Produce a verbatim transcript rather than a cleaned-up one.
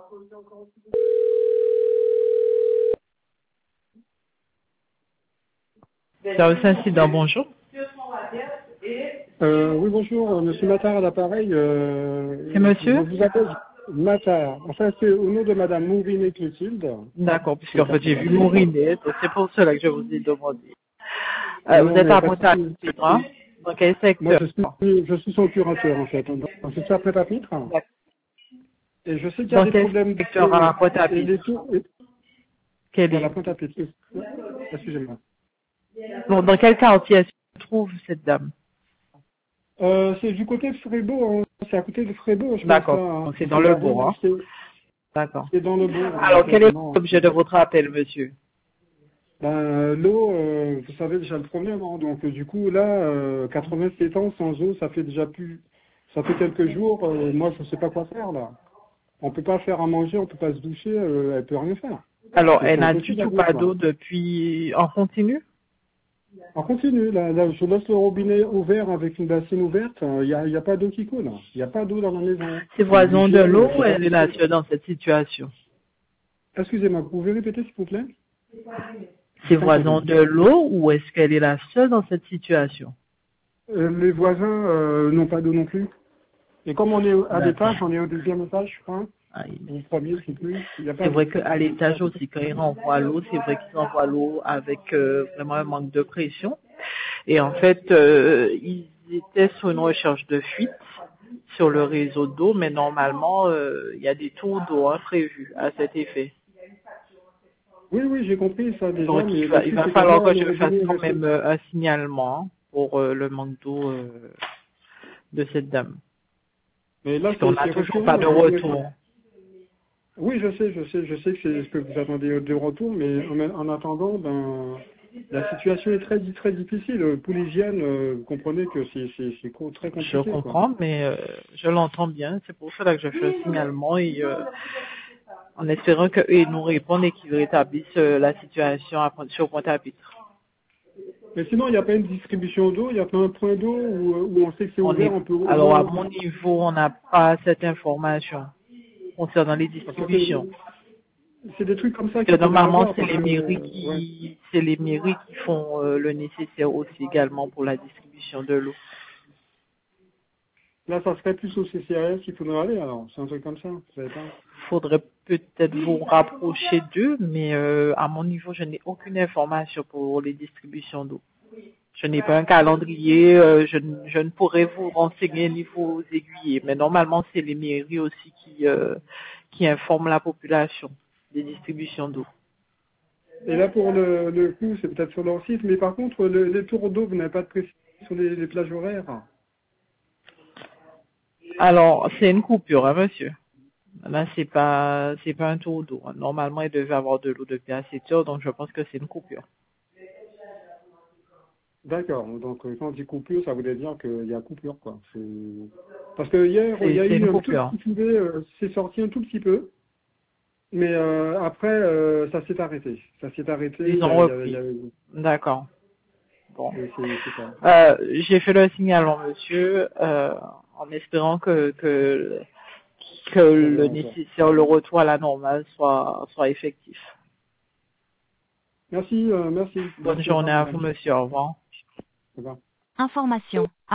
Service incident, bonjour. Euh, oui, bonjour, euh, monsieur Matar à l'appareil. Euh, C'est monsieur Je vous appelle Matar. Enfin, c'est au nom de madame Mourinet Clotilde. D'accord, puisqu'en fait j'ai vu Mourinet, donc c'est pour cela que je vous ai demandé. Euh, vous Non, êtes mais à pas de souci. Pointe-à-Pitre, hein? Dans quel Moi, secteur? je suis, je suis son curateur, en fait. Donc, je suis à Pointe-à-Pitre. D'accord. Et je sais qu'il y a Dans des quel problèmes secteur à de, et Pointe-à-Pitre? des tours, et, Quel voilà, est? Pointe-à-Pitre. Excusez-moi. Bon, dans quel quartier elle se trouve cette dame? Euh, c'est du côté de Frébeau, hein. C'est à côté de Frébeau, je pense, là. D'accord, Hein. donc c'est dans C'est le la bourg, rue, hein? c'est, D'accord. c'est dans le bourg, hein, Alors quel est exactement. l'objet de votre appel, monsieur? Ben, l'eau, euh, vous savez déjà le problème, hein. Donc euh, du coup là, euh, quatre-vingt-sept ans sans eau, ça fait déjà plus, ça fait quelques jours. Euh, moi, je sais pas quoi faire là. On peut pas faire à manger, on peut pas se doucher, euh, elle peut rien faire. Alors, C'est elle c'est n'a du impossible tout avec l'eau, pas quoi. d'eau depuis en continu? On continue. Là, là, je laisse le robinet ouvert avec une bassine ouverte. Il y a, y a pas d'eau qui coule. Il y a pas d'eau dans la maison. C'est C'est voisin de obligé. l'eau euh, ou c'est pas elle est là possible. seule dans cette situation? Excusez-moi, vous pouvez répéter s'il vous plaît? C'est J'ai pas voisin entendu. de l'eau ou est-ce qu'elle est la seule dans cette situation? Euh, les voisins euh, n'ont pas d'eau non plus. Et comme on est à D'accord. l'étage, on est au deuxième étage, je crois. Ah, il- Au premier, je sais plus. Il n'y a C'est pas vrai d'eau. qu'à l'étage aussi, quand ils renvoient l'eau, c'est vrai qu'ils renvoient l'eau avec euh, vraiment un manque de pression. Et en fait, euh, ils étaient sur une recherche de fuite sur le réseau d'eau, mais normalement, euh, il y a des tours d'eau hein, prévus à cet effet. Oui, oui, j'ai compris ça déjà, Donc, il mais le va, il truc, va c'est que falloir moi, que le je fasse robinet est quand resté. même euh, un signalement pour euh, le manque d'eau euh, de cette dame. Mais là, Puisqu'on c'est n'a c'est toujours récurrent. pas de Le robinet est- retour. Oui, je sais, je sais, je sais que c'est ce que vous attendez de retour, mais en, en attendant, ben, la situation est très, très difficile. Pour l'hygiène, euh, vous comprenez que c'est c'est- c'est co- très Je compliqué, quoi. comprends, mais euh, je l'entends bien. C'est pour cela que je fais un signalement et euh, en espérant qu'ils nous répondent et qu'ils rétablissent euh, la situation à, sur Pointe-à-Pitre. Mais sinon, il n'y a pas une distribution d'eau, il n'y a pas un point d'eau où, où on sait que c'est On ouvert, est, on peut au alors à moins. mon niveau, on n'a pas cette information concernant les Parce que c'est distributions. c'est des trucs comme ça Parce qu'il que faudrait normalement, avoir, c'est parce les que, mairies euh, ouais. qui, c'est les mairies qui font euh, le nécessaire aussi également pour la distribution de l'eau. Là, ça serait plus au C C A S qu'il faudrait aller, alors. C'est un truc comme ça, vous savez pas. Faudrait peut-être vous rapprocher d'eux, mais euh, à mon niveau, je n'ai aucune information pour les distributions d'eau. Je n'ai pas un calendrier, euh, je, ne- je ne pourrais vous renseigner ni vous aiguiller, mais normalement, c'est les mairies aussi qui, euh, qui informent la population des distributions d'eau. Et là, pour le, le coup, c'est peut-être sur leur site, mais par contre, le- les tours d'eau, vous n'avez pas de précision sur les, les plages horaires. Alors, c'est une coupure, hein, monsieur. Là, c'est pas, c'est pas un tour d'eau. Normalement, il devait avoir de l'eau depuis assez tôt, donc je pense que c'est une coupure. D'accord. Donc, euh, quand on dit coupure, ça voulait dire qu'il y a coupure, quoi. C'est- Parce que hier, il y C'est, a c'est une eu un tout coupure. petit filet, euh, c'est sorti un tout petit peu, mais euh, après, euh, ça s'est arrêté. Ça s'est arrêté, il Ils y ont a, il y a, il y repris. a- D'accord. Bon. et c'est c'est ça. Euh, j'ai fait le signalement, monsieur, euh, en espérant que, que, que Ça le verra encore. nécessaire, le retour à la normale soit, soit effectif. Merci, euh, merci. Bonne Merci, au revoir, journée à vous, madame. monsieur. Au revoir. Au revoir. Information.